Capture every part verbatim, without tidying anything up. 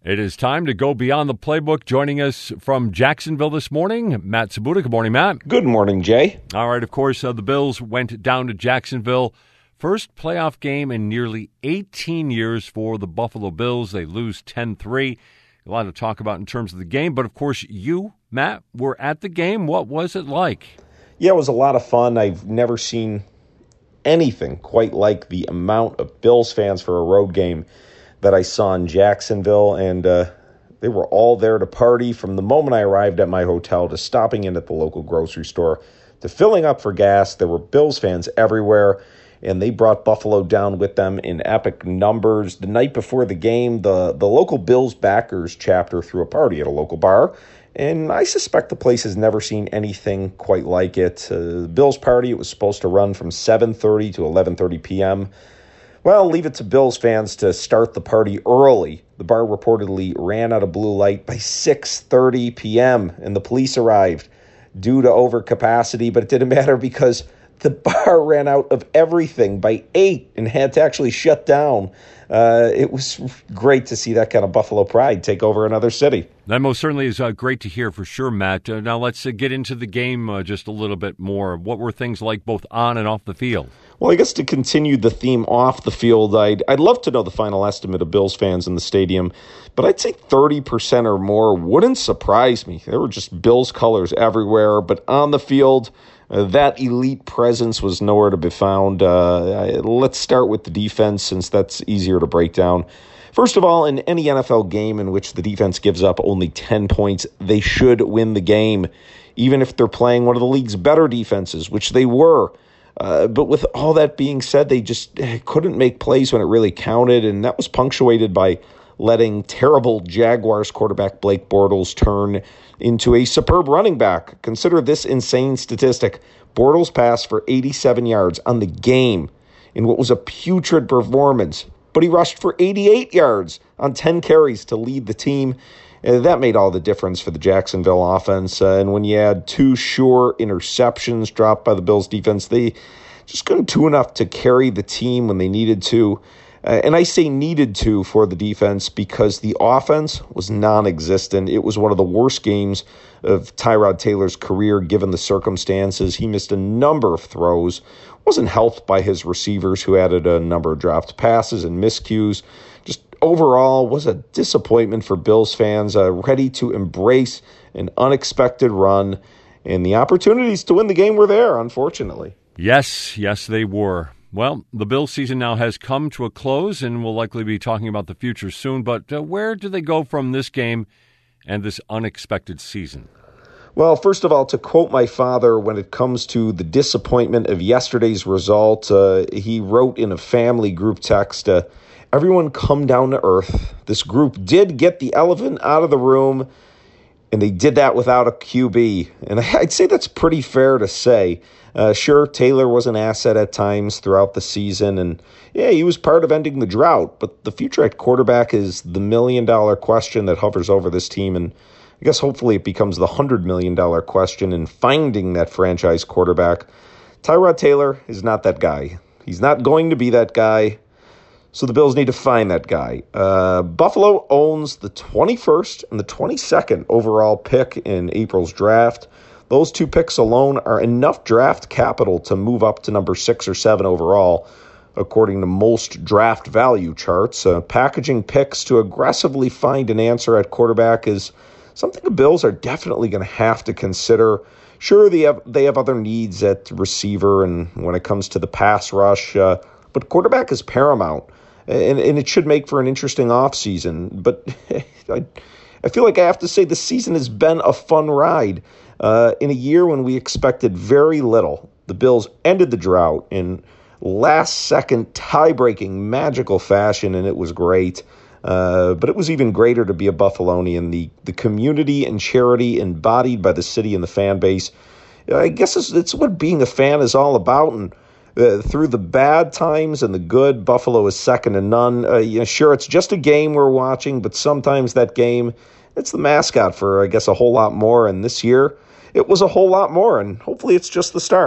It is time to go beyond the playbook. Joining us from Jacksonville this morning, Matt Sabuda. Good morning, Matt. Good morning, Jay. All right, of course, uh, the Bills went down to Jacksonville. First playoff game in nearly eighteen years for the Buffalo Bills. They lose ten three. A lot to talk about in terms of the game. But, of course, you, Matt, were at the game. What was it like? Yeah, it was a lot of fun. I've never seen anything quite like the amount of Bills fans for a road game that I saw in Jacksonville, and uh, they were all there to party from the moment I arrived at my hotel to stopping in at the local grocery store to filling up for gas. There were Bills fans everywhere, and they brought Buffalo down with them in epic numbers. The night before the game, the, the local Bills backers chapter threw a party at a local bar, and I suspect the place has never seen anything quite like it. Uh, the Bills party, it was supposed to run from seven thirty to eleven thirty p.m., Well, leave it to Bills fans to start the party early. The bar reportedly ran out of blue light by six thirty p.m., and the police arrived due to overcapacity, but it didn't matter because the bar ran out of everything by eight and had to actually shut down. Uh, it was great to see that kind of Buffalo pride take over another city. That most certainly is uh, great to hear for sure, Matt. Uh, now let's uh, get into the game uh, just a little bit more. What were things like both on and off the field? Well, I guess to continue the theme off the field, I'd, I'd love to know the final estimate of Bills fans in the stadium, but I'd say thirty percent or more wouldn't surprise me. There were just Bills colors everywhere, but on the field, uh, that elite presence was nowhere to be found. Uh, let's start with the defense, since that's easier to break down. First of all, in any N F L game in which the defense gives up only ten points, they should win the game, even if they're playing one of the league's better defenses, which they were. Uh, but with all that being said, they just couldn't make plays when it really counted, and that was punctuated by letting terrible Jaguars quarterback Blake Bortles turn into a superb running back. Consider this insane statistic. Bortles passed for eighty-seven yards on the game in what was a putrid performance, but he rushed for eighty-eight yards on ten carries to lead the team. Uh, that made all the difference for the Jacksonville offense. Uh, and when you add two sure interceptions dropped by the Bills defense, they just couldn't do enough to carry the team when they needed to. Uh, and I say needed to for the defense because the offense was non-existent. It was one of the worst games of Tyrod Taylor's career given the circumstances. He missed a number of throws, wasn't helped by his receivers who added a number of dropped passes and miscues. Just overall was a disappointment for Bills fans, uh, ready to embrace an unexpected run, and the opportunities to win the game were there, unfortunately. Yes, yes, they were. Well, the Bills season now has come to a close, and we'll likely be talking about the future soon, but uh, where do they go from this game and this unexpected season? Well, first of all, to quote my father, when it comes to the disappointment of yesterday's result, uh, he wrote in a family group text, uh, everyone come down to earth. This group did get the elephant out of the room, and they did that without a Q B. And I'd say that's pretty fair to say. Uh, sure, Taylor was an asset at times throughout the season, and yeah, he was part of ending the drought, but the future at quarterback is the million-dollar question that hovers over this team, and I guess hopefully it becomes the one hundred million dollars question in finding that franchise quarterback. Tyrod Taylor is not that guy. He's not going to be that guy. So the Bills need to find that guy. Uh, Buffalo owns the twenty-first and the twenty-second overall pick in April's draft. Those two picks alone are enough draft capital to move up to number six or seven overall, according to most draft value charts. Uh, packaging picks to aggressively find an answer at quarterback is something the Bills are definitely going to have to consider. Sure, they have, they have other needs at receiver and when it comes to the pass rush, uh, but quarterback is paramount. And, and it should make for an interesting offseason. But I, I feel like I have to say the season has been a fun ride. Uh, in a year when we expected very little, the Bills ended the drought in last-second, tie-breaking, magical fashion, and it was great. Uh, but it was even greater to be a Buffalonian. The, the community and charity embodied by the city and the fan base, I guess it's, it's what being a fan is all about, and Uh, through the bad times and the good, Buffalo is second to none. Uh, you know, sure, it's just a game we're watching, but sometimes that game, it's the mascot for, I guess, a whole lot more. And this year, it was a whole lot more, and hopefully it's just the start.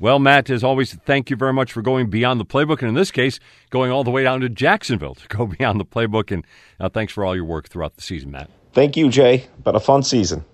Well, Matt, as always, thank you very much for going beyond the playbook, and in this case, going all the way down to Jacksonville to go beyond the playbook. And uh, thanks for all your work throughout the season, Matt. Thank you, Jay. Been a fun season.